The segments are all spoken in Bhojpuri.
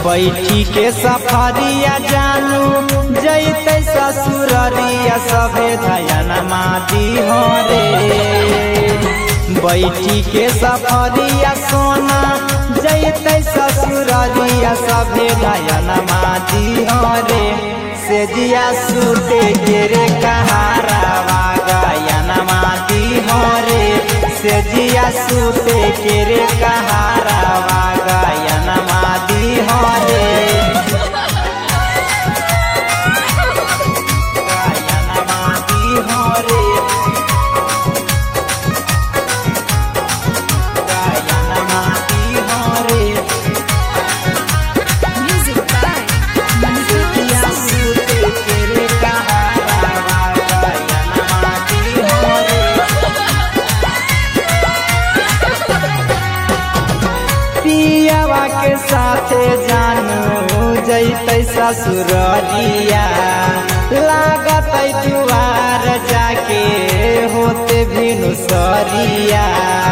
बैठी के सफरिया जानू जैते ससुररिया सभे धयन मादी हो रे। बैठी के सफरिया सोना जैते ससुररिया सभे धयन मादी हो रे। से जिया सूते के रे कहारावा गायन मादी हो रे। से जिया सूते के रे कहारावा गायन मादी हो रे। गायन मादी हो रे। गायन मादी हो रे। जिया सूते के रे कहारावा गायन मादी हो रे। पियावा के साथे जानू जैते ससुररिया लागत दुआर जाके होते भिनु सरिया।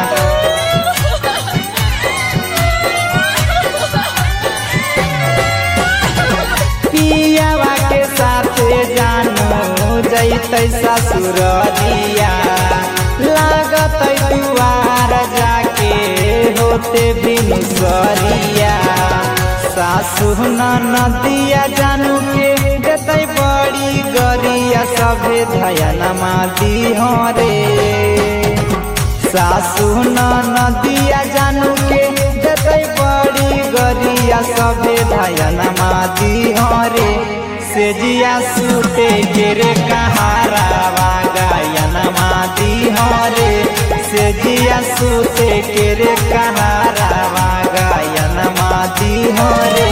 पियावा के साथे जानू जैते ससुररिया लागत दुआर जाके होते बिनु सरिया। सासु नदिया जानू के देते बड़ी गरिया सभे धयन मादी हो रे। सासु नदिया जानू के देते बड़ी गरिया सभे धयन मादी हो रे। से जिया सूते के रे कहारावा गायन मादी हो रे। से जिया सूते के रे कहारावा गायन मादी हो रे।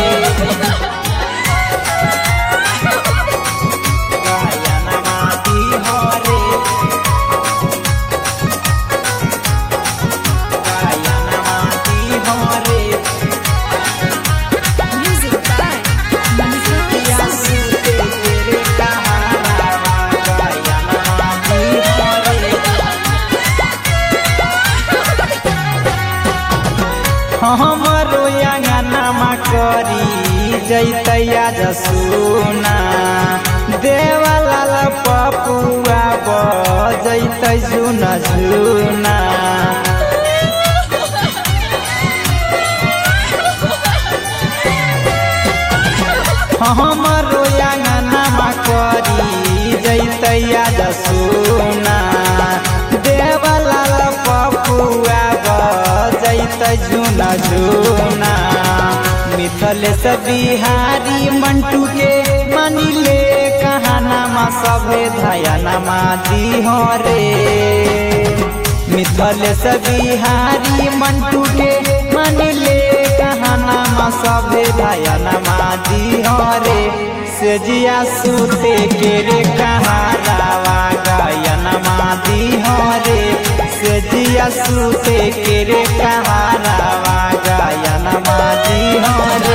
गायन मादी हो रे। गायन मादी हो रे। जिया सूते के रे कहारावा गायन मादी हो रे। हमरो अंगनमा करी जैतैया जसुना देवलाल पपुआ बजैतै जुना जुना। हमरो अंगनमा करी जैतैया जसुना देवलाल पपुआ बजैतै जुना जुना। मिथलेश बिहारी मंटू के मानिले कहानामा सभे धयन मादी हो रे। मिथलेश बिहारी मंटू के मानिले कहानामा सभे धयन मादी हो रे। से जिया सूते के रे कहारावा गायन मादी हो रे। से जिया सूते के रे कहारावा गायन मादी हो रे।